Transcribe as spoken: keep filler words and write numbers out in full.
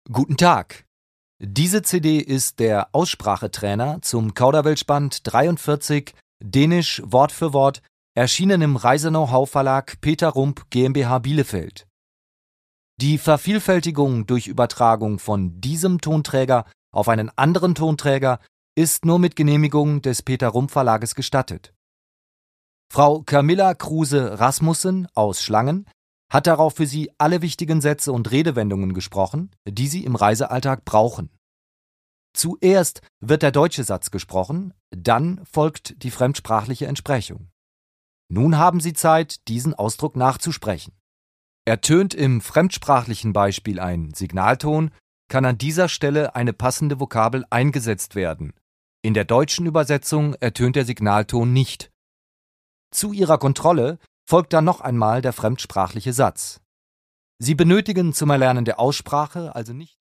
Guten Tag! Diese C D ist der Aussprachetrainer zum Kauderwelsch-Band dreiundvierzig, Dänisch Wort für Wort, erschienen im Reise-Know-how-Verlag Peter Rump GmbH Bielefeld. Die Vervielfältigung durch Übertragung von diesem Tonträger auf einen anderen Tonträger ist nur mit Genehmigung des Peter Rump Verlages gestattet. Frau Camilla Kruse Rasmussen aus Schlangen hat darauf für Sie alle wichtigen Sätze und Redewendungen gesprochen, die Sie im Reisealltag brauchen. Zuerst wird der deutsche Satz gesprochen, dann folgt die fremdsprachliche Entsprechung. Nun haben Sie Zeit, diesen Ausdruck nachzusprechen. Ertönt im fremdsprachlichen Beispiel ein Signalton, kann an dieser Stelle eine passende Vokabel eingesetzt werden. In der deutschen Übersetzung ertönt der Signalton nicht. Zu Ihrer Kontrolle folgt dann noch einmal der fremdsprachliche Satz. Sie benötigen zum Erlernen der Aussprache also nicht